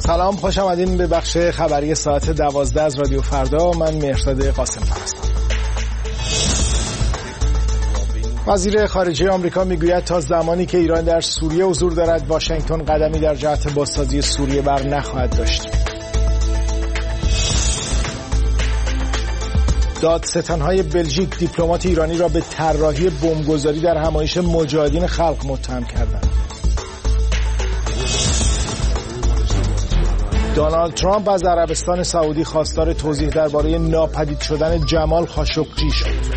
سلام، خوش آمدین به بخش خبری ساعت 12 از رادیو فردا. من مهرداد قاسم‌فر هستم. وزیر خارجه آمریکا میگوید تا زمانی که ایران در سوریه حضور دارد، واشنگتن قدمی در جهت بازسازی سوریه بر نخواهد داشت. دادستان‌های بلژیک دیپلمات ایرانی را به طراحی بمبگذاری در همایش مجاهدین خلق متهم کردند. دونالد ترامپ از عربستان سعودی خواستار توضیح درباره ناپدید شدن جمال خاشقجی شد.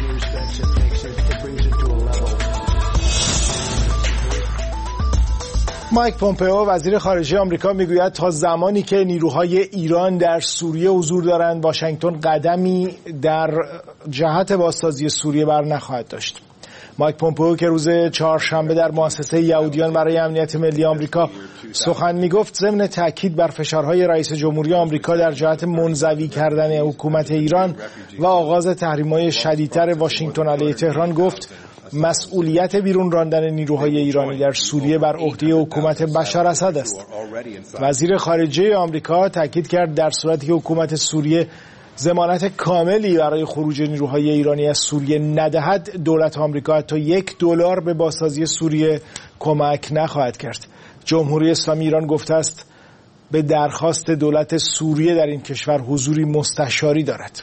مایک پومپئو وزیر خارجه آمریکا میگوید تا زمانی که نیروهای ایران در سوریه حضور دارند، واشنگتن قدمی در جهت بازسازی سوریه بر نخواهد داشت. مایک پومپئو که روز چهارشنبه در مؤسسه یهودیان برای امنیت ملی آمریکا سخن میگفت، ضمن تاکید بر فشارهای رئیس جمهوری آمریکا در جهت منزوی کردن حکومت ایران و آغاز تحریم‌های شدیدتر واشنگتن علیه تهران، گفت مسئولیت بیرون راندن نیروهای ایرانی در سوریه بر عهده حکومت بشار اسد است. وزیر خارجه آمریکا تاکید کرد در صورتی که حکومت سوریه ضمانت کاملی برای خروج نیروهای ایرانی از سوریه ندهد، دولت آمریکا حتی $1 به بازسازی سوریه کمک نخواهد کرد. جمهوری اسلامی ایران گفته است به درخواست دولت سوریه در این کشور حضوری مستشاری دارد.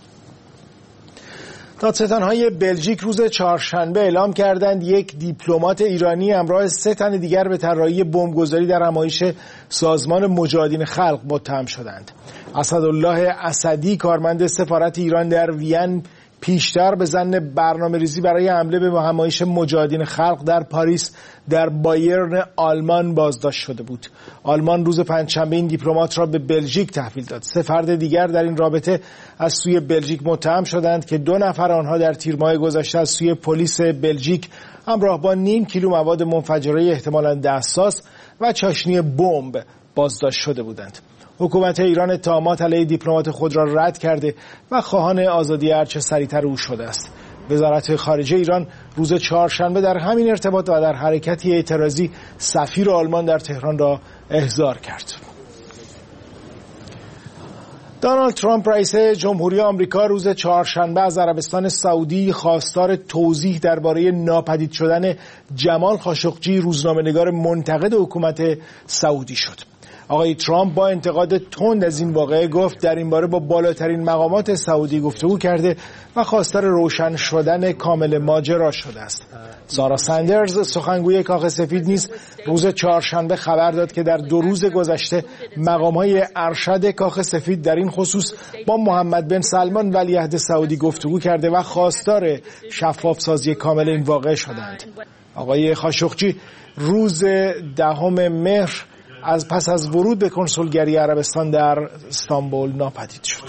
دادستان‌های بلژیک روز چهارشنبه اعلام کردند یک دیپلمات ایرانی همراه 3 تن دیگر به طراحی بمبگذاری در همایش سازمان مجاهدین خلق متهم شدند. اسدالله اسدی، کارمند سفارت ایران در وین، پیشتر به ظن برنامه‌ریزی برای حمله به همایش مجاهدین خلق در پاریس در بایرن آلمان بازداشت شده بود. آلمان روز پنجشنبه این دیپلمات را به بلژیک تحویل داد. 3 فرد دیگر در این رابطه از سوی بلژیک متهم شدند که 2 نفر آنها در تیر ماه گذشته از سوی پلیس بلژیک همراه با نیم کیلو مواد منفجره احتمالاً دستساز و چاشنی بمب بازداشت شده بودند. حکومت ایران اتهامات علیه دیپلمات خود را رد کرده و خواهان آزادی هرچه سریعتر او شده است. وزارت خارجه ایران روز چهارشنبه در همین ارتباط و در حرکتی اعتراضی سفیر آلمان در تهران را احضار کرد. دونالد ترامپ رئیس جمهوری آمریکا روز چهارشنبه از عربستان سعودی خواستار توضیح درباره ناپدید شدن جمال خاشقجی، روزنامه‌نگار منتقد حکومت سعودی شد. آقای ترامپ با انتقاد تند از این واقعه گفت در این باره با بالاترین مقامات سعودی گفتگو کرده و خواستار روشن شدن کامل ماجرا شده است. سارا سندرز، سخنگوی کاخ سفید، نیز روز چهارشنبه خبر داد که در 2 روز گذشته مقام‌های ارشد کاخ سفید در این خصوص با محمد بن سلمان ولیعهد سعودی گفتگو کرده و خواستار شفاف‌سازی کامل این واقعه شدند. آقای خاشقجی روز 10 مهر پس از ورود به کنسولگری عربستان در استانبول ناپدید شد.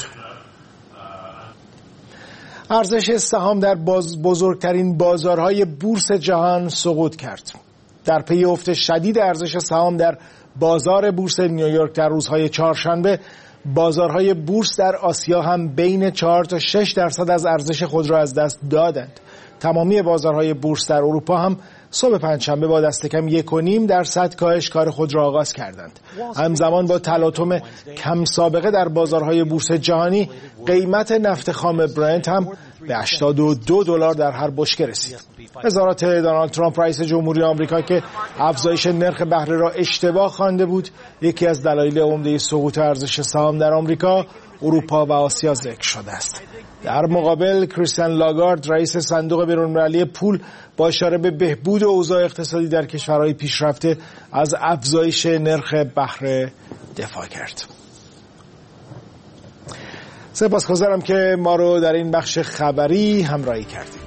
ارزش سهام در بزرگترین بازارهای بورس جهان سقوط کرد. در پی افت شدید ارزش سهام در بازار بورس نیویورک در روزهای چهارشنبه، بازارهای بورس در آسیا هم بین 4 تا 6% از ارزش خود را از دست دادند. تمامی بازارهای بورس در اروپا هم صبح پنجشنبه با دست کم 1.5% کاهش کار خود را آغاز کردند. همزمان با تلاطم کم سابقه در بازارهای بورس جهانی، قیمت نفت خام برنت هم به $82 در هر بشکه رسید. وزارت دونالد ترامپ رئیس جمهوری آمریکا که افزایش نرخ بهره را اشتباه خوانده بود، یکی از دلایل عمده سقوط ارزش سهام در آمریکا، اروپا و آسیا ذکر شده است. در مقابل کریستین لاگارد، رئیس صندوق بین‌المللی پول، با اشاره به بهبود اوضاع اقتصادی در کشورهای پیشرفته از افزایش نرخ بهره دفاع کرد. سپاسگزارم که ما رو در این بخش خبری همراهی کردید.